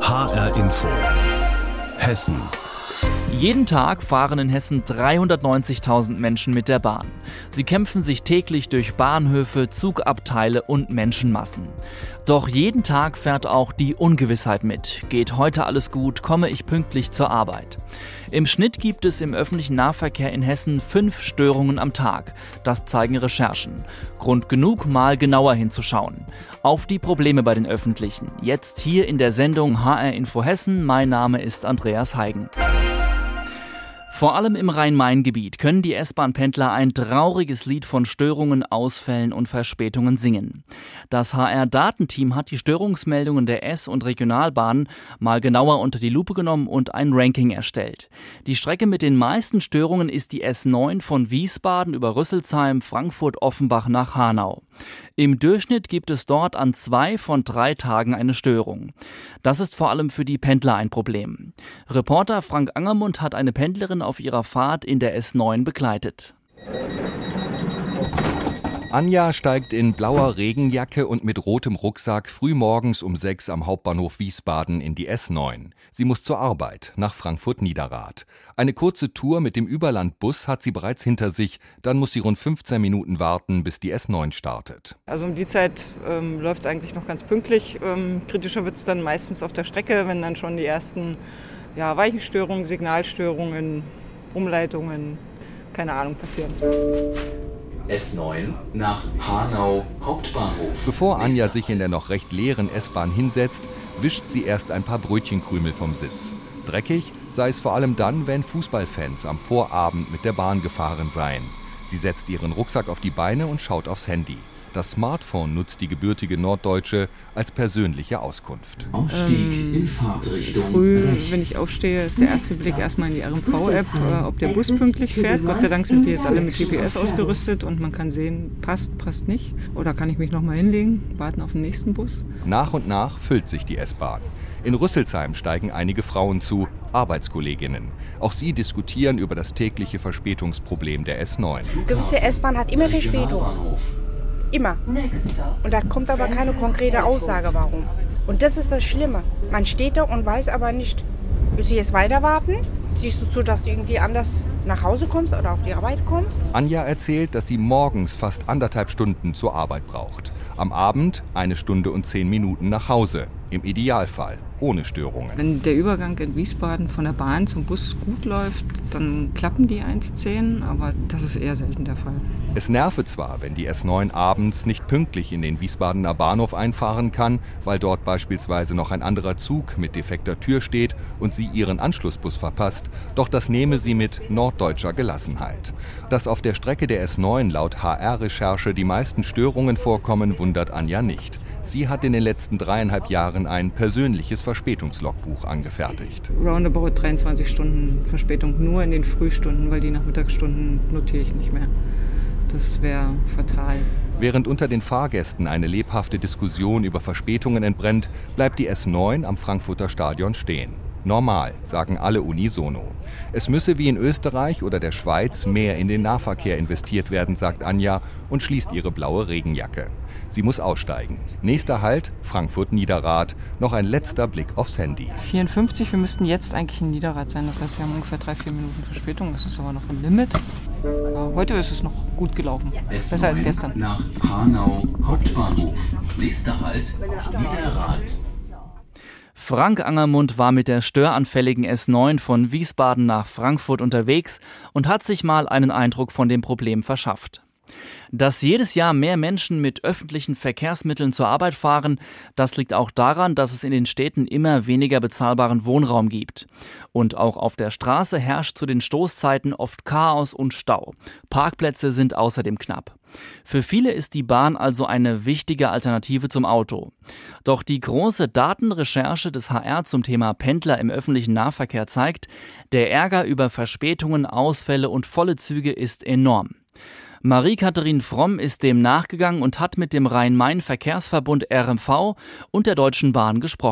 HR Info Hessen. Jeden Tag fahren in Hessen 390.000 Menschen mit der Bahn. Sie kämpfen sich täglich durch Bahnhöfe, Zugabteile und Menschenmassen. Doch jeden Tag fährt auch die Ungewissheit mit. Geht heute alles gut? Komme ich pünktlich zur Arbeit? Im Schnitt gibt es im öffentlichen Nahverkehr in Hessen 5 Störungen am Tag. Das zeigen Recherchen. Grund genug, mal genauer hinzuschauen. Auf die Probleme bei den Öffentlichen. Jetzt hier in der Sendung HR Info Hessen. Mein Name ist Andreas Heigen. Vor allem im Rhein-Main-Gebiet können die S-Bahn-Pendler ein trauriges Lied von Störungen, Ausfällen und Verspätungen singen. Das HR-Datenteam hat die Störungsmeldungen der S- und Regionalbahnen mal genauer unter die Lupe genommen und ein Ranking erstellt. Die Strecke mit den meisten Störungen ist die S9 von Wiesbaden über Rüsselsheim, Frankfurt, Offenbach nach Hanau. Im Durchschnitt gibt es dort an 2 von 3 Tagen eine Störung. Das ist vor allem für die Pendler ein Problem. Reporter Frank Angermund hat eine Pendlerin auf ihrer Fahrt in der S9 begleitet. Anja steigt in blauer Regenjacke und mit rotem Rucksack frühmorgens um 6 am Hauptbahnhof Wiesbaden in die S9. Sie muss zur Arbeit nach Frankfurt-Niederrad. Eine kurze Tour mit dem Überlandbus hat sie bereits hinter sich. Dann muss sie rund 15 Minuten warten, bis die S9 startet. Also um die Zeit läuft es eigentlich noch ganz pünktlich. Kritischer wird es dann meistens auf der Strecke, wenn dann schon die ersten Weichenstörungen, Signalstörungen, Umleitungen, keine Ahnung, passieren. S9 nach Hanau Hauptbahnhof. Bevor Anja sich in der noch recht leeren S-Bahn hinsetzt, wischt sie erst ein paar Brötchenkrümel vom Sitz. Dreckig sei es vor allem dann, wenn Fußballfans am Vorabend mit der Bahn gefahren seien. Sie setzt ihren Rucksack auf die Beine und schaut aufs Handy. Das Smartphone nutzt die gebürtige Norddeutsche als persönliche Auskunft. Ausstieg in Fahrtrichtung. Früh, wenn ich aufstehe, ist der erste Blick erstmal in die RMV-App, ob der Bus pünktlich fährt. Gott sei Dank sind die jetzt alle mit GPS ausgerüstet und man kann sehen, passt nicht. Oder kann ich mich nochmal hinlegen, warten auf den nächsten Bus. Nach und nach füllt sich die S-Bahn. In Rüsselsheim steigen einige Frauen zu, Arbeitskolleginnen. Auch sie diskutieren über das tägliche Verspätungsproblem der S9. Gewisse S-Bahn hat immer Verspätung. Immer. Und da kommt aber keine konkrete Aussage, warum. Und das ist das Schlimme. Man steht da und weiß aber nicht, willst du jetzt weiter warten? Siehst du zu, dass du irgendwie anders nach Hause kommst oder auf die Arbeit kommst? Anja erzählt, dass sie morgens fast 1,5 Stunden zur Arbeit braucht. Am Abend 1 Stunde und 10 Minuten nach Hause. Im Idealfall ohne Störungen. Wenn der Übergang in Wiesbaden von der Bahn zum Bus gut läuft, dann klappen die 1.10, aber das ist eher selten der Fall. Es nerve zwar, wenn die S9 abends nicht pünktlich in den Wiesbadener Bahnhof einfahren kann, weil dort beispielsweise noch ein anderer Zug mit defekter Tür steht und sie ihren Anschlussbus verpasst, doch das nehme sie mit norddeutscher Gelassenheit. Dass auf der Strecke der S9 laut HR-Recherche die meisten Störungen vorkommen, wundert Anja nicht. Sie hat in den letzten 3,5 Jahren ein persönliches Verspätungslogbuch angefertigt. Roundabout 23 Stunden Verspätung nur in den Frühstunden, weil die Nachmittagsstunden notiere ich nicht mehr. Das wäre fatal. Während unter den Fahrgästen eine lebhafte Diskussion über Verspätungen entbrennt, bleibt die S9 am Frankfurter Stadion stehen. Normal, sagen alle unisono. Es müsse wie in Österreich oder der Schweiz mehr in den Nahverkehr investiert werden, sagt Anja und schließt ihre blaue Regenjacke. Sie muss aussteigen. Nächster Halt, Frankfurt-Niederrad. Noch ein letzter Blick aufs Handy. 54, wir müssten jetzt eigentlich in Niederrad sein. Das heißt, wir haben ungefähr 3-4 Minuten Verspätung. Das ist aber noch im Limit. Heute ist es noch gut gelaufen. Besser als gestern. Nach Hanau Hauptbahnhof. Nächster Halt, Niederrad. Frank Angermund war mit der störanfälligen S9 von Wiesbaden nach Frankfurt unterwegs und hat sich mal einen Eindruck von dem Problem verschafft. Dass jedes Jahr mehr Menschen mit öffentlichen Verkehrsmitteln zur Arbeit fahren, das liegt auch daran, dass es in den Städten immer weniger bezahlbaren Wohnraum gibt. Und auch auf der Straße herrscht zu den Stoßzeiten oft Chaos und Stau. Parkplätze sind außerdem knapp. Für viele ist die Bahn also eine wichtige Alternative zum Auto. Doch die große Datenrecherche des HR zum Thema Pendler im öffentlichen Nahverkehr zeigt, der Ärger über Verspätungen, Ausfälle und volle Züge ist enorm. Marie-Katharin Fromm ist dem nachgegangen und hat mit dem Rhein-Main-Verkehrsverbund RMV und der Deutschen Bahn gesprochen.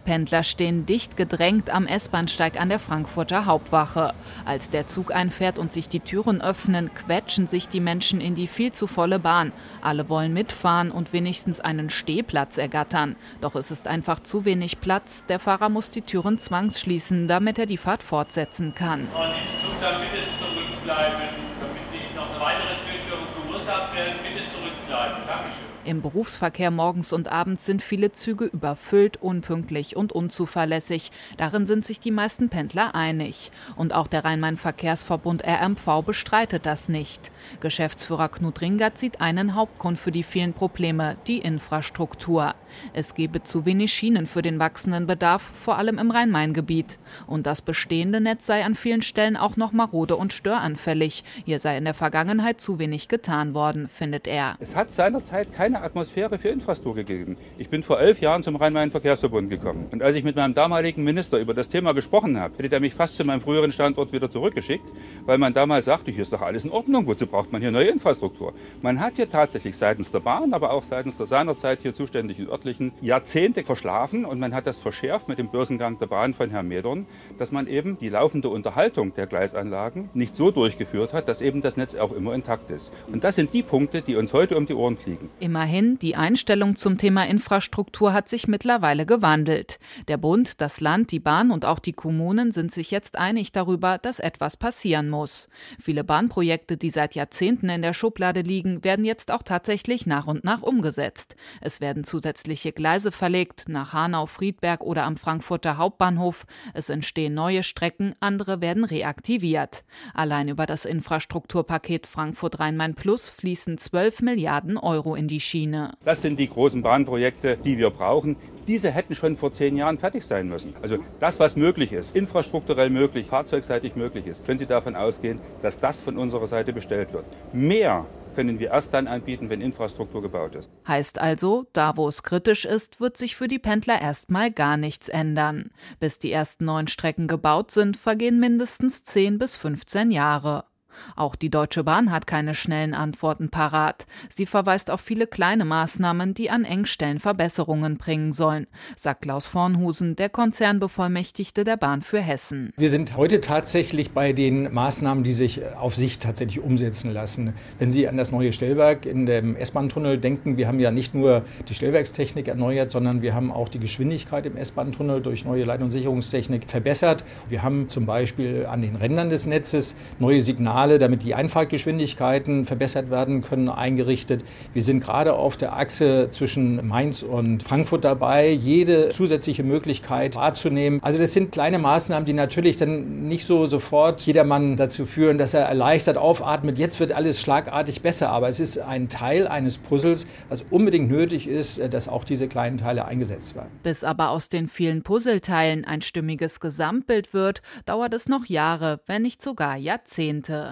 Pendler stehen dicht gedrängt am S-Bahnsteig an der Frankfurter Hauptwache. Als der Zug einfährt und sich die Türen öffnen, quetschen sich die Menschen in die viel zu volle Bahn. Alle wollen mitfahren und wenigstens einen Stehplatz ergattern. Doch es ist einfach zu wenig Platz. Der Fahrer muss die Türen zwangsschließen, damit er die Fahrt fortsetzen kann. Und im Zug dann bitte zurückbleiben, damit nicht noch eine weitere Türstörung verursacht werden. Bitte zurückbleiben. Dankeschön. Im Berufsverkehr morgens und abends sind viele Züge überfüllt, unpünktlich und unzuverlässig. Darin sind sich die meisten Pendler einig. Und auch der Rhein-Main-Verkehrsverbund RMV bestreitet das nicht. Geschäftsführer Knut Ringert sieht einen Hauptgrund für die vielen Probleme: die Infrastruktur. Es gebe zu wenig Schienen für den wachsenden Bedarf, vor allem im Rhein-Main-Gebiet. Und das bestehende Netz sei an vielen Stellen auch noch marode und störanfällig. Hier sei in der Vergangenheit zu wenig getan worden, findet er. Es hat seinerzeit keine Atmosphäre für Infrastruktur gegeben. Ich bin vor 11 Jahren zum Rhein-Main-Verkehrsverbund gekommen. Und als ich mit meinem damaligen Minister über das Thema gesprochen habe, hätte er mich fast zu meinem früheren Standort wieder zurückgeschickt, weil man damals sagte, hier ist doch alles in Ordnung, wozu braucht man hier neue Infrastruktur? Man hat hier tatsächlich seitens der Bahn, aber auch seitens der seinerzeit hier zuständigen örtlichen Jahrzehnte verschlafen, und man hat das verschärft mit dem Börsengang der Bahn von Herrn Medorn, dass man eben die laufende Unterhaltung der Gleisanlagen nicht so durchgeführt hat, dass eben das Netz auch immer intakt ist. Und das sind die Punkte, die uns heute um die Ohren fliegen. Immerhin, die Einstellung zum Thema Infrastruktur hat sich mittlerweile gewandelt. Der Bund, das Land, die Bahn und auch die Kommunen sind sich jetzt einig darüber, dass etwas passieren muss. Viele Bahnprojekte, die seit Jahrzehnten in der Schublade liegen, werden jetzt auch tatsächlich nach und nach umgesetzt. Es werden zusätzliche Gleise verlegt, nach Hanau, Friedberg oder am Frankfurter Hauptbahnhof. Es entstehen neue Strecken, andere werden reaktiviert. Allein über das Infrastrukturpaket Frankfurt-Rhein-Main Plus fließen 12 Milliarden Euro in die Schiene. Das sind die großen Bahnprojekte, die wir brauchen. Diese hätten schon vor 10 Jahren fertig sein müssen. Also das, was möglich ist, infrastrukturell möglich, fahrzeugseitig möglich ist, können Sie davon ausgehen, dass das von unserer Seite bestellt wird. Mehr können wir erst dann anbieten, wenn Infrastruktur gebaut ist. Heißt also, da wo es kritisch ist, wird sich für die Pendler erstmal gar nichts ändern. Bis die ersten neuen Strecken gebaut sind, vergehen mindestens 10 bis 15 Jahre. Auch die Deutsche Bahn hat keine schnellen Antworten parat. Sie verweist auf viele kleine Maßnahmen, die an Engstellen Verbesserungen bringen sollen, sagt Klaus Vornhusen, der Konzernbevollmächtigte der Bahn für Hessen. Wir sind heute tatsächlich bei den Maßnahmen, die sich auf Sicht tatsächlich umsetzen lassen. Wenn Sie an das neue Stellwerk in dem S-Bahn-Tunnel denken, wir haben ja nicht nur die Stellwerkstechnik erneuert, sondern wir haben auch die Geschwindigkeit im S-Bahn-Tunnel durch neue Leit- und Sicherungstechnik verbessert. Wir haben zum Beispiel an den Rändern des Netzes neue Signale, damit die Einfahrtgeschwindigkeiten verbessert werden können, eingerichtet. Wir sind gerade auf der Achse zwischen Mainz und Frankfurt dabei, jede zusätzliche Möglichkeit wahrzunehmen. Also das sind kleine Maßnahmen, die natürlich dann nicht so sofort jedermann dazu führen, dass er erleichtert aufatmet, jetzt wird alles schlagartig besser. Aber es ist ein Teil eines Puzzles, was unbedingt nötig ist, dass auch diese kleinen Teile eingesetzt werden. Bis aber aus den vielen Puzzleteilen ein stimmiges Gesamtbild wird, dauert es noch Jahre, wenn nicht sogar Jahrzehnte.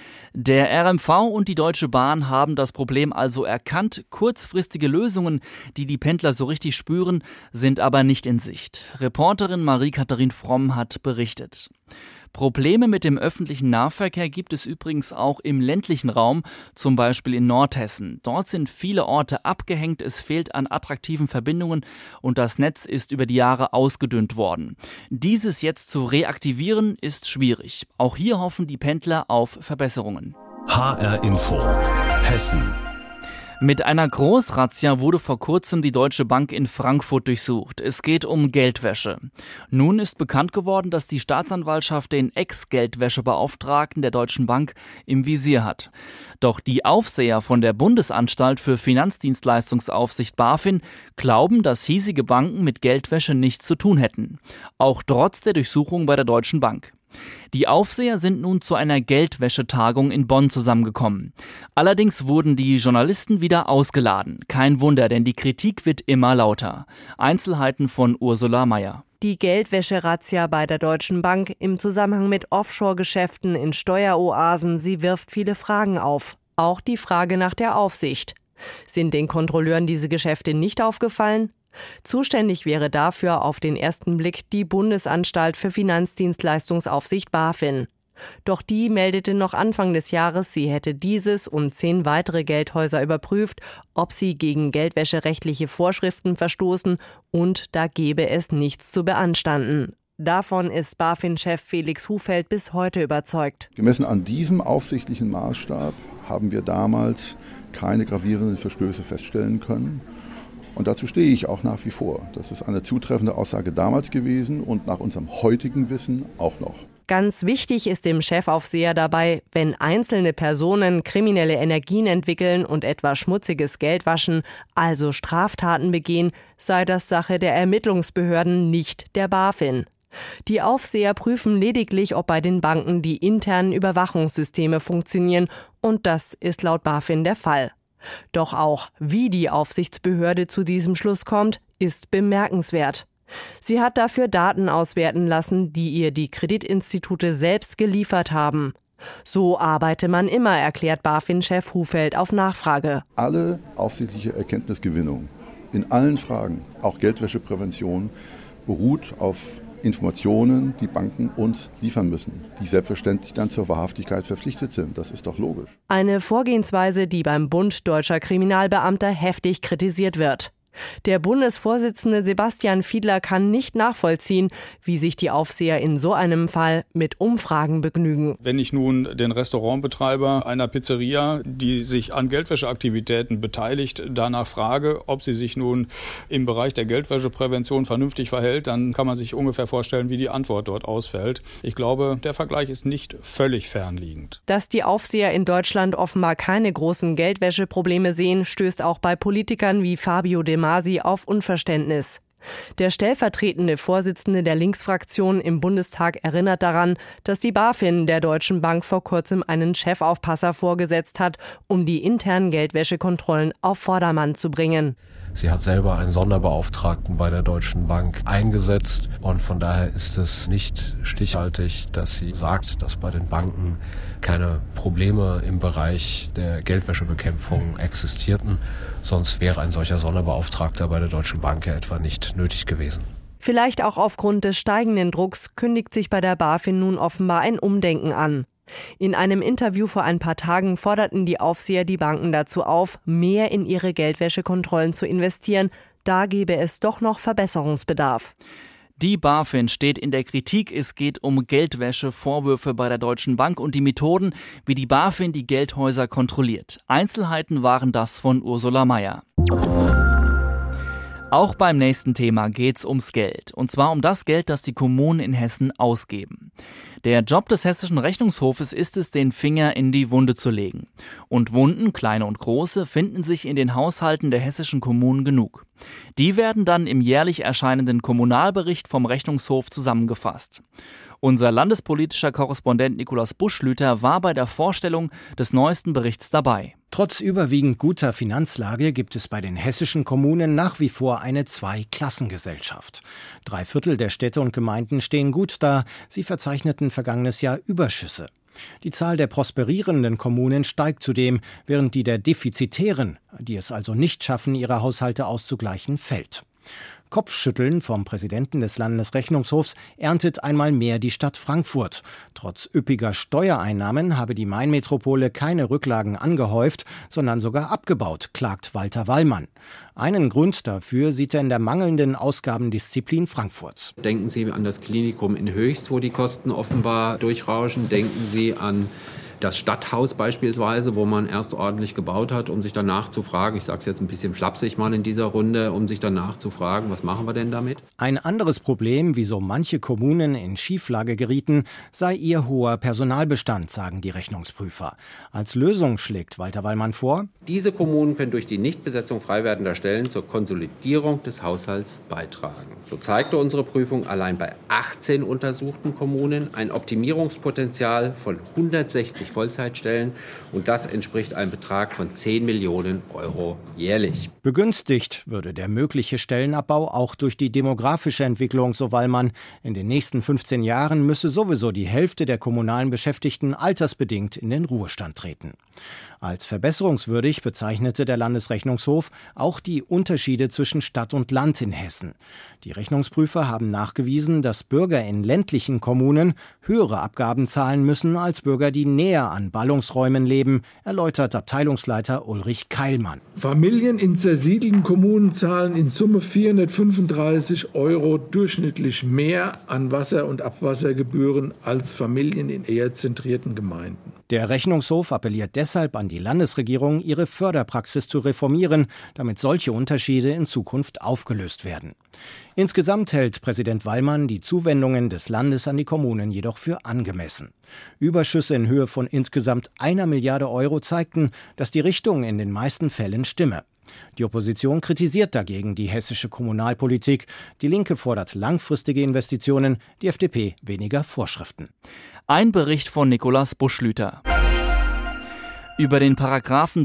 Der RMV und die Deutsche Bahn haben das Problem also erkannt. Kurzfristige Lösungen, die die Pendler so richtig spüren, sind aber nicht in Sicht. Reporterin Marie-Katharin Fromm hat berichtet. Probleme mit dem öffentlichen Nahverkehr gibt es übrigens auch im ländlichen Raum, zum Beispiel in Nordhessen. Dort sind viele Orte abgehängt, es fehlt an attraktiven Verbindungen und das Netz ist über die Jahre ausgedünnt worden. Dieses jetzt zu reaktivieren ist schwierig. Auch hier hoffen die Pendler auf Verbesserungen. HR Info Hessen. Mit einer Großrazzia wurde vor kurzem die Deutsche Bank in Frankfurt durchsucht. Es geht um Geldwäsche. Nun ist bekannt geworden, dass die Staatsanwaltschaft den Ex-Geldwäschebeauftragten der Deutschen Bank im Visier hat. Doch die Aufseher von der Bundesanstalt für Finanzdienstleistungsaufsicht BaFin glauben, dass hiesige Banken mit Geldwäsche nichts zu tun hätten. Auch trotz der Durchsuchung bei der Deutschen Bank. Die Aufseher sind nun zu einer Geldwäschetagung in Bonn zusammengekommen. Allerdings wurden die Journalisten wieder ausgeladen. Kein Wunder, denn die Kritik wird immer lauter. Einzelheiten von Ursula Mayer. Die Geldwäsche-Razzia bei der Deutschen Bank im Zusammenhang mit Offshore-Geschäften in Steueroasen, sie wirft viele Fragen auf. Auch die Frage nach der Aufsicht. Sind den Kontrolleuren diese Geschäfte nicht aufgefallen? Zuständig wäre dafür auf den ersten Blick die Bundesanstalt für Finanzdienstleistungsaufsicht BaFin. Doch die meldete noch Anfang des Jahres, sie hätte dieses und 10 weitere Geldhäuser überprüft, ob sie gegen geldwäscherechtliche Vorschriften verstoßen, und da gebe es nichts zu beanstanden. Davon ist BaFin-Chef Felix Hufeld bis heute überzeugt. Gemessen an diesem aufsichtlichen Maßstab haben wir damals keine gravierenden Verstöße feststellen können. Und dazu stehe ich auch nach wie vor. Das ist eine zutreffende Aussage damals gewesen und nach unserem heutigen Wissen auch noch. Ganz wichtig ist dem Chefaufseher dabei, wenn einzelne Personen kriminelle Energien entwickeln und etwa schmutziges Geld waschen, also Straftaten begehen, sei das Sache der Ermittlungsbehörden, nicht der BaFin. Die Aufseher prüfen lediglich, ob bei den Banken die internen Überwachungssysteme funktionieren, und das ist laut BaFin der Fall. Doch auch, wie die Aufsichtsbehörde zu diesem Schluss kommt, ist bemerkenswert. Sie hat dafür Daten auswerten lassen, die ihr die Kreditinstitute selbst geliefert haben. So arbeite man immer, erklärt BaFin-Chef Hufeld auf Nachfrage. Alle aufsichtliche Erkenntnisgewinnung in allen Fragen, auch Geldwäscheprävention, beruht auf Informationen, die Banken uns liefern müssen, die selbstverständlich dann zur Wahrhaftigkeit verpflichtet sind. Das ist doch logisch. Eine Vorgehensweise, die beim Bund Deutscher Kriminalbeamter heftig kritisiert wird. Der Bundesvorsitzende Sebastian Fiedler kann nicht nachvollziehen, wie sich die Aufseher in so einem Fall mit Umfragen begnügen. Wenn ich nun den Restaurantbetreiber einer Pizzeria, die sich an Geldwäscheaktivitäten beteiligt, danach frage, ob sie sich nun im Bereich der Geldwäscheprävention vernünftig verhält, dann kann man sich ungefähr vorstellen, wie die Antwort dort ausfällt. Ich glaube, der Vergleich ist nicht völlig fernliegend. Dass die Aufseher in Deutschland offenbar keine großen Geldwäscheprobleme sehen, stößt auch bei Politikern wie Fabio De Masi auf Unverständnis. Der stellvertretende Vorsitzende der Linksfraktion im Bundestag erinnert daran, dass die BaFin der Deutschen Bank vor kurzem einen Chefaufpasser vorgesetzt hat, um die internen Geldwäschekontrollen auf Vordermann zu bringen. Sie hat selber einen Sonderbeauftragten bei der Deutschen Bank eingesetzt und von daher ist es nicht stichhaltig, dass sie sagt, dass bei den Banken keine Probleme im Bereich der Geldwäschebekämpfung existierten. Sonst wäre ein solcher Sonderbeauftragter bei der Deutschen Bank ja etwa nicht nötig gewesen. Vielleicht auch aufgrund des steigenden Drucks kündigt sich bei der BaFin nun offenbar ein Umdenken an. In einem Interview vor ein paar Tagen forderten die Aufseher die Banken dazu auf, mehr in ihre Geldwäschekontrollen zu investieren. Da gäbe es doch noch Verbesserungsbedarf. Die BaFin steht in der Kritik. Es geht um Geldwäschevorwürfe bei der Deutschen Bank und die Methoden, wie die BaFin die Geldhäuser kontrolliert. Einzelheiten waren das von Ursula Mayer. Auch beim nächsten Thema geht's ums Geld. Und zwar um das Geld, das die Kommunen in Hessen ausgeben. Der Job des Hessischen Rechnungshofes ist es, den Finger in die Wunde zu legen. Und Wunden, kleine und große, finden sich in den Haushalten der hessischen Kommunen genug. Die werden dann im jährlich erscheinenden Kommunalbericht vom Rechnungshof zusammengefasst. Unser landespolitischer Korrespondent Nikolaus Buschlüter war bei der Vorstellung des neuesten Berichts dabei. Trotz überwiegend guter Finanzlage gibt es bei den hessischen Kommunen nach wie vor eine Zweiklassengesellschaft. 3/4 der Städte und Gemeinden stehen gut da, sie verzeichneten vergangenes Jahr Überschüsse. Die Zahl der prosperierenden Kommunen steigt zudem, während die der defizitären, die es also nicht schaffen, ihre Haushalte auszugleichen, fällt. Kopfschütteln vom Präsidenten des Landesrechnungshofs erntet einmal mehr die Stadt Frankfurt. Trotz üppiger Steuereinnahmen habe die Mainmetropole keine Rücklagen angehäuft, sondern sogar abgebaut, klagt Walter Wallmann. Einen Grund dafür sieht er in der mangelnden Ausgabendisziplin Frankfurts. Denken Sie an das Klinikum in Höchst, wo die Kosten offenbar durchrauschen. Denken Sie an das Stadthaus beispielsweise, wo man erst ordentlich gebaut hat, um sich danach zu fragen, ich sage es jetzt ein bisschen flapsig mal in dieser Runde, um sich danach zu fragen, was machen wir denn damit? Ein anderes Problem, wieso manche Kommunen in Schieflage gerieten, sei ihr hoher Personalbestand, sagen die Rechnungsprüfer. Als Lösung schlägt Walter Wallmann vor: Diese Kommunen können durch die Nichtbesetzung frei werdender Stellen zur Konsolidierung des Haushalts beitragen. So zeigte unsere Prüfung allein bei 18 untersuchten Kommunen ein Optimierungspotenzial von 160 Vollzeitstellen und das entspricht einem Betrag von 10 Millionen Euro jährlich. Begünstigt würde der mögliche Stellenabbau auch durch die demografische Entwicklung, so Wallmann. In den nächsten 15 Jahren müsse sowieso die Hälfte der kommunalen Beschäftigten altersbedingt in den Ruhestand treten. Als verbesserungswürdig bezeichnete der Landesrechnungshof auch die Unterschiede zwischen Stadt und Land in Hessen. Die Rechnungsprüfer haben nachgewiesen, dass Bürger in ländlichen Kommunen höhere Abgaben zahlen müssen als Bürger, die näher an Ballungsräumen leben, erläutert Abteilungsleiter Ulrich Keilmann. Familien in zersiedelten Kommunen zahlen in Summe 435 € durchschnittlich mehr an Wasser- und Abwassergebühren als Familien in eher zentrierten Gemeinden. Der Rechnungshof appelliert deshalb an die Landesregierung, ihre Förderpraxis zu reformieren, damit solche Unterschiede in Zukunft aufgelöst werden. Insgesamt hält Präsident Wallmann die Zuwendungen des Landes an die Kommunen jedoch für angemessen. Überschüsse in Höhe von insgesamt 1 Milliarde € zeigten, dass die Richtung in den meisten Fällen stimme. Die Opposition kritisiert dagegen die hessische Kommunalpolitik. Die Linke fordert langfristige Investitionen, die FDP weniger Vorschriften. Ein Bericht von Nikolaus Buschlüter. Über den Paragraphen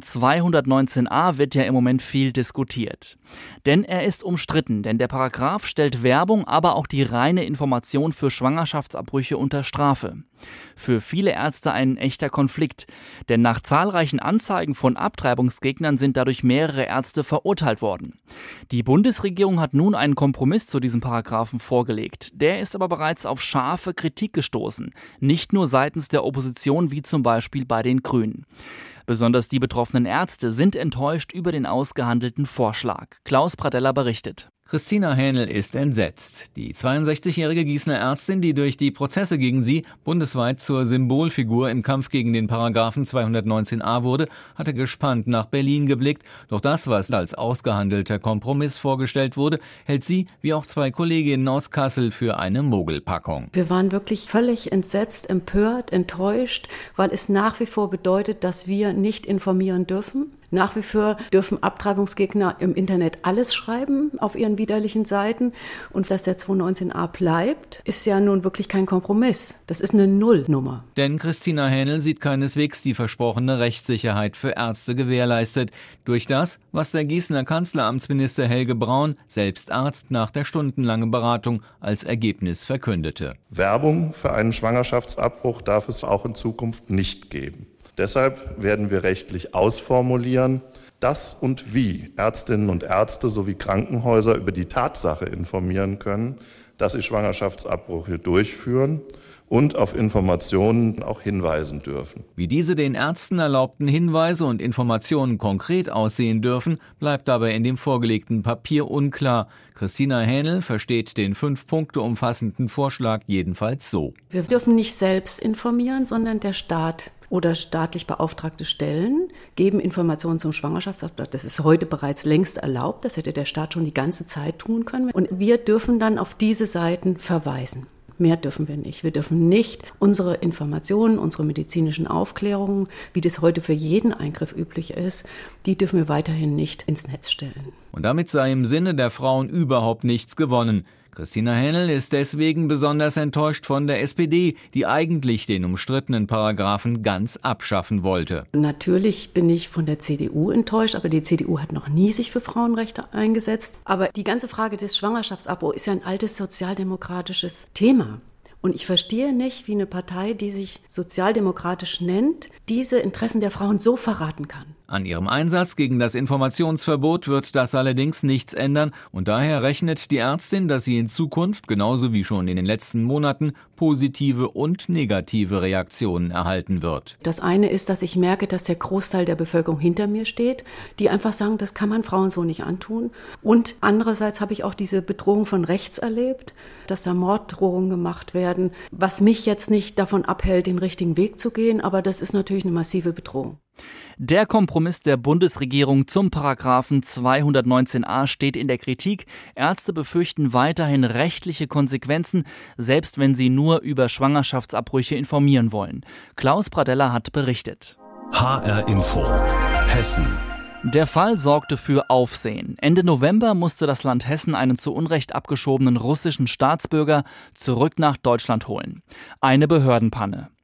219a wird ja im Moment viel diskutiert. Denn er ist umstritten, denn der Paragraph stellt Werbung, aber auch die reine Information für Schwangerschaftsabbrüche unter Strafe. Für viele Ärzte ein echter Konflikt, denn nach zahlreichen Anzeigen von Abtreibungsgegnern sind dadurch mehrere Ärzte verurteilt worden. Die Bundesregierung hat nun einen Kompromiss zu diesem Paragraphen vorgelegt. Der ist aber bereits auf scharfe Kritik gestoßen, nicht nur seitens der Opposition wie zum Beispiel bei den Grünen. Besonders die betroffenen Ärzte sind enttäuscht über den ausgehandelten Vorschlag. Klaus Pradella berichtet. Christina Hähnel ist entsetzt. Die 62-jährige Gießener Ärztin, die durch die Prozesse gegen sie bundesweit zur Symbolfigur im Kampf gegen den Paragraphen 219a wurde, hatte gespannt nach Berlin geblickt. Doch das, was als ausgehandelter Kompromiss vorgestellt wurde, hält sie, wie auch 2 Kolleginnen aus Kassel, für eine Mogelpackung. Wir waren wirklich völlig entsetzt, empört, enttäuscht, weil es nach wie vor bedeutet, dass wir nicht informieren dürfen. Nach wie vor dürfen Abtreibungsgegner im Internet alles schreiben auf ihren widerlichen Seiten. Und dass der 219a bleibt, ist ja nun wirklich kein Kompromiss. Das ist eine Nullnummer. Denn Christina Hähnel sieht keineswegs die versprochene Rechtssicherheit für Ärzte gewährleistet. Durch das, was der Gießener Kanzleramtsminister Helge Braun, selbst Arzt, nach der stundenlangen Beratung als Ergebnis verkündete. Werbung für einen Schwangerschaftsabbruch darf es auch in Zukunft nicht geben. Deshalb werden wir rechtlich ausformulieren, dass und wie Ärztinnen und Ärzte sowie Krankenhäuser über die Tatsache informieren können, dass sie Schwangerschaftsabbrüche durchführen und auf Informationen auch hinweisen dürfen. Wie diese den Ärzten erlaubten Hinweise und Informationen konkret aussehen dürfen, bleibt dabei in dem vorgelegten Papier unklar. Christina Hähnel versteht den 5 Punkte umfassenden Vorschlag jedenfalls so. Wir dürfen nicht selbst informieren, sondern der Staat oder staatlich beauftragte Stellen geben Informationen zum Schwangerschaftsabbruch. Das ist heute bereits längst erlaubt. Das hätte der Staat schon die ganze Zeit tun können. Und wir dürfen dann auf diese Seiten verweisen. Mehr dürfen wir nicht. Wir dürfen nicht unsere Informationen, unsere medizinischen Aufklärungen, wie das heute für jeden Eingriff üblich ist, die dürfen wir weiterhin nicht ins Netz stellen. Und damit sei im Sinne der Frauen überhaupt nichts gewonnen. Christina Hähnel ist deswegen besonders enttäuscht von der SPD, die eigentlich den umstrittenen Paragraphen ganz abschaffen wollte. Natürlich bin ich von der CDU enttäuscht, aber die CDU hat noch nie sich für Frauenrechte eingesetzt. Aber die ganze Frage des Schwangerschaftsabbruchs ist ja ein altes sozialdemokratisches Thema. Und ich verstehe nicht, wie eine Partei, die sich sozialdemokratisch nennt, diese Interessen der Frauen so verraten kann. An ihrem Einsatz gegen das Informationsverbot wird das allerdings nichts ändern und daher rechnet die Ärztin, dass sie in Zukunft, genauso wie schon in den letzten Monaten, positive und negative Reaktionen erhalten wird. Das eine ist, dass ich merke, dass der Großteil der Bevölkerung hinter mir steht, die einfach sagen, das kann man Frauen so nicht antun. Und andererseits habe ich auch diese Bedrohung von rechts erlebt, dass da Morddrohungen gemacht werden, was mich jetzt nicht davon abhält, den richtigen Weg zu gehen, aber das ist natürlich eine massive Bedrohung. Der Kompromiss der Bundesregierung zum Paragraphen 219a steht in der Kritik. Ärzte befürchten weiterhin rechtliche Konsequenzen, selbst wenn sie nur über Schwangerschaftsabbrüche informieren wollen. Klaus Pradella hat berichtet. HR Info, Hessen. Der Fall sorgte für Aufsehen. Ende November musste das Land Hessen einen zu Unrecht abgeschobenen russischen Staatsbürger zurück nach Deutschland holen. Eine Behördenpanne.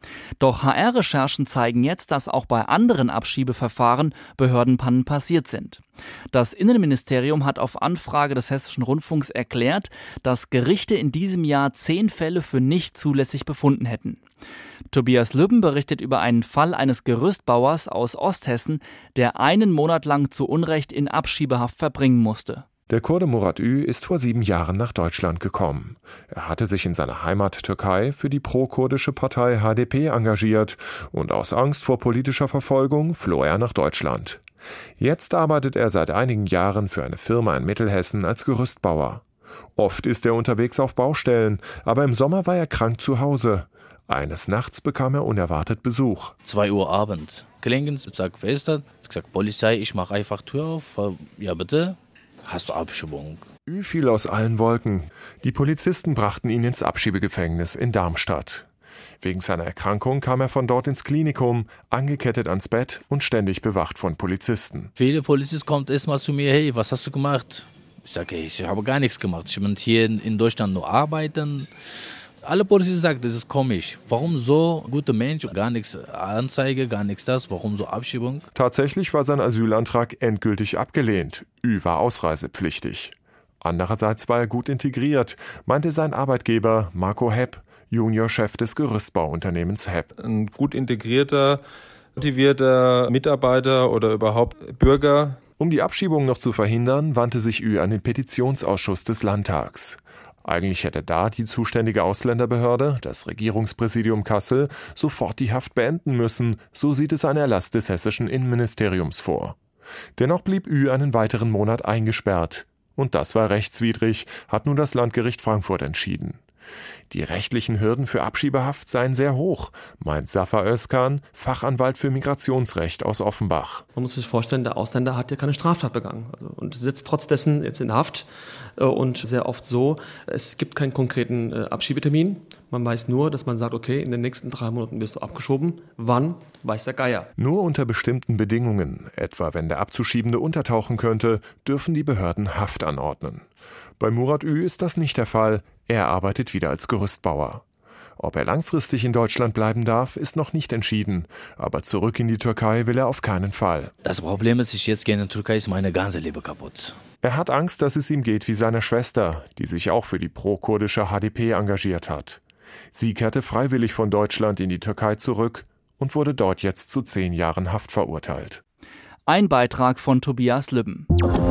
Doch HR-Recherchen zeigen jetzt, dass auch bei anderen Abschiebeverfahren Behördenpannen passiert sind. Das Innenministerium hat auf Anfrage des Hessischen Rundfunks erklärt, dass Gerichte in diesem Jahr 10 Fälle für nicht zulässig befunden hätten. Tobias Lübben berichtet über einen Fall eines Gerüstbauers aus Osthessen, der 1 Monat lang zu Unrecht in Abschiebehaft verbringen musste. Der Kurde Murat Ü ist vor 7 Jahren nach Deutschland gekommen. Er hatte sich in seiner Heimat Türkei für die pro-kurdische Partei HDP engagiert und aus Angst vor politischer Verfolgung floh er nach Deutschland. Jetzt arbeitet er seit einigen Jahren für eine Firma in Mittelhessen als Gerüstbauer. Oft ist er unterwegs auf Baustellen, aber im Sommer war er krank zu Hause. Eines Nachts bekam er unerwartet Besuch. 2 Uhr abends. Klingelt, ich sag, wer ist das? Ich sag, Polizei, ich mach einfach Tür auf. Ja, bitte. Hast du Abschiebung? Ü fiel aus allen Wolken. Die Polizisten brachten ihn ins Abschiebegefängnis in Darmstadt. Wegen seiner Erkrankung kam er von dort ins Klinikum, angekettet ans Bett und ständig bewacht von Polizisten. Viele Polizisten kommen erstmal zu mir, hey, was hast du gemacht? Ich sage, hey, ich habe gar nichts gemacht. Ich bin hier in Deutschland nur arbeiten. Alle Polizisten sagen, das ist komisch. Warum so gute Menschen, gar nichts Anzeige, gar nichts das, warum so Abschiebung? Tatsächlich war sein Asylantrag endgültig abgelehnt. Ü war ausreisepflichtig. Andererseits war er gut integriert, meinte sein Arbeitgeber Marco Hepp, Juniorchef des Gerüstbauunternehmens Hepp. Ein gut integrierter, motivierter Mitarbeiter oder überhaupt Bürger. Um die Abschiebung noch zu verhindern, wandte sich Ü an den Petitionsausschuss des Landtags. Eigentlich hätte da die zuständige Ausländerbehörde, das Regierungspräsidium Kassel, sofort die Haft beenden müssen, so sieht es ein Erlass des hessischen Innenministeriums vor. Dennoch blieb Ü einen weiteren Monat eingesperrt. Und das war rechtswidrig, hat nun das Landgericht Frankfurt entschieden. Die rechtlichen Hürden für Abschiebehaft seien sehr hoch, meint Zafer Özkan, Fachanwalt für Migrationsrecht aus Offenbach. Man muss sich vorstellen, der Ausländer hat ja keine Straftat begangen und sitzt trotz dessen jetzt in Haft und sehr oft so, es gibt keinen konkreten Abschiebetermin. Man weiß nur, dass man sagt, okay, in den nächsten 3 Monaten wirst du abgeschoben. Wann, weiß der Geier. Nur unter bestimmten Bedingungen, etwa wenn der Abzuschiebende untertauchen könnte, dürfen die Behörden Haft anordnen. Bei Murat Ü ist das nicht der Fall. Er arbeitet wieder als Gerüstbauer. Ob er langfristig in Deutschland bleiben darf, ist noch nicht entschieden. Aber zurück in die Türkei will er auf keinen Fall. Das Problem ist, ich jetzt gehe in die Türkei, ist meine ganze Liebe kaputt. Er hat Angst, dass es ihm geht wie seiner Schwester, die sich auch für die pro-kurdische HDP engagiert hat. Sie kehrte freiwillig von Deutschland in die Türkei zurück und wurde dort jetzt zu 10 Jahren Haft verurteilt. Ein Beitrag von Tobias Lübben.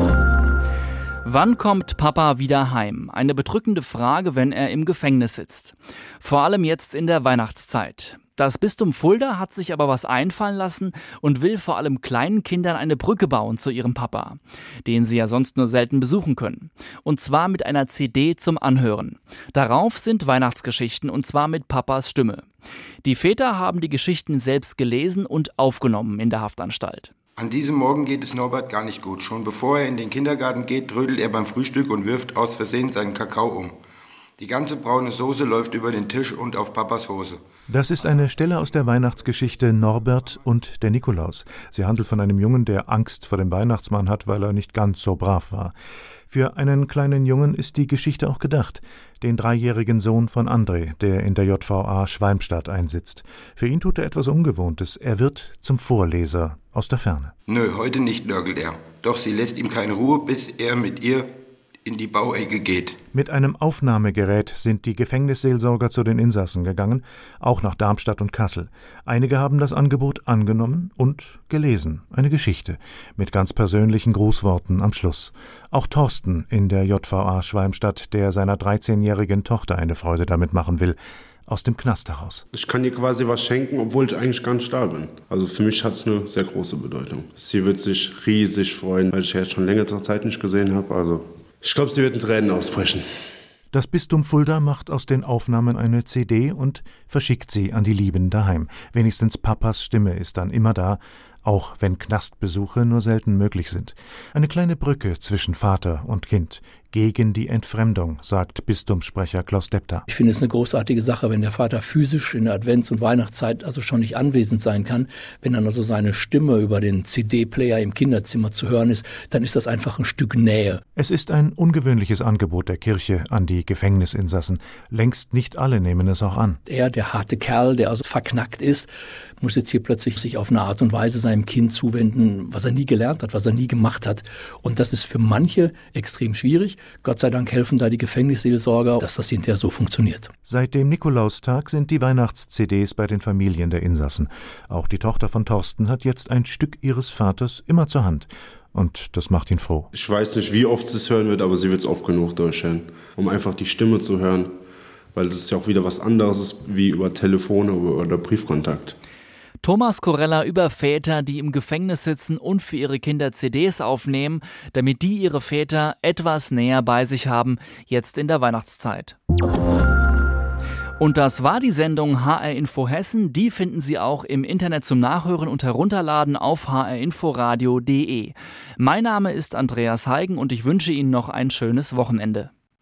Wann kommt Papa wieder heim? Eine bedrückende Frage, wenn er im Gefängnis sitzt. Vor allem jetzt in der Weihnachtszeit. Das Bistum Fulda hat sich aber was einfallen lassen und will vor allem kleinen Kindern eine Brücke bauen zu ihrem Papa, den sie ja sonst nur selten besuchen können. Und zwar mit einer CD zum Anhören. Darauf sind Weihnachtsgeschichten und zwar mit Papas Stimme. Die Väter haben die Geschichten selbst gelesen und aufgenommen in der Haftanstalt. An diesem Morgen geht es Norbert gar nicht gut. Schon bevor er in den Kindergarten geht, trödelt er beim Frühstück und wirft aus Versehen seinen Kakao um. Die ganze braune Soße läuft über den Tisch und auf Papas Hose. Das ist eine Stelle aus der Weihnachtsgeschichte Norbert und der Nikolaus. Sie handelt von einem Jungen, der Angst vor dem Weihnachtsmann hat, weil er nicht ganz so brav war. Für einen kleinen Jungen ist die Geschichte auch gedacht, den 3-jährigen Sohn von André, der in der JVA Schwalmstadt einsitzt. Für ihn tut er etwas Ungewohntes. Er wird zum Vorleser aus der Ferne. Nö, heute nicht, nörgelt er. Doch sie lässt ihm keine Ruhe, bis er mit ihr in die Bauecke geht. Mit einem Aufnahmegerät sind die Gefängnisseelsorger zu den Insassen gegangen, auch nach Darmstadt und Kassel. Einige haben das Angebot angenommen und gelesen. Eine Geschichte mit ganz persönlichen Grußworten am Schluss. Auch Thorsten in der JVA Schwalmstadt, der seiner 13-jährigen Tochter eine Freude damit machen will. Aus dem Knast heraus. Ich kann ihr quasi was schenken, obwohl ich eigentlich gar nicht da bin. Also für mich hat es eine sehr große Bedeutung. Sie wird sich riesig freuen, weil ich jetzt schon längere Zeit nicht gesehen habe. Also ich glaube, sie wird in Tränen ausbrechen. Das Bistum Fulda macht aus den Aufnahmen eine CD und verschickt sie an die Lieben daheim. Wenigstens Papas Stimme ist dann immer da, auch wenn Knastbesuche nur selten möglich sind. Eine kleine Brücke zwischen Vater und Kind. Gegen die Entfremdung, sagt Bistumssprecher Klaus Depter. Ich finde es eine großartige Sache, wenn der Vater physisch in der Advents- und Weihnachtszeit also schon nicht anwesend sein kann. Wenn dann also seine Stimme über den CD-Player im Kinderzimmer zu hören ist, dann ist das einfach ein Stück Nähe. Es ist ein ungewöhnliches Angebot der Kirche an die Gefängnisinsassen. Längst nicht alle nehmen es auch an. Der harte Kerl, der also verknackt ist, muss jetzt hier plötzlich sich auf eine Art und Weise seinem Kind zuwenden, was er nie gelernt hat, was er nie gemacht hat. Und das ist für manche extrem schwierig. Gott sei Dank helfen da die Gefängnisseelsorger, dass das hinterher so funktioniert. Seit dem Nikolaustag sind die Weihnachts-CDs bei den Familien der Insassen. Auch die Tochter von Thorsten hat jetzt ein Stück ihres Vaters immer zur Hand. Und das macht ihn froh. Ich weiß nicht, wie oft sie es hören wird, aber sie wird es oft genug durchhören, um einfach die Stimme zu hören. Weil das ist ja auch wieder was anderes wie über Telefone oder Briefkontakt. Thomas Korella über Väter, die im Gefängnis sitzen und für ihre Kinder CDs aufnehmen, damit die ihre Väter etwas näher bei sich haben, jetzt in der Weihnachtszeit. Und das war die Sendung HR Info Hessen. Die finden Sie auch im Internet zum Nachhören und Herunterladen auf hrinforadio.de. Mein Name ist Andreas Heigen und ich wünsche Ihnen noch ein schönes Wochenende.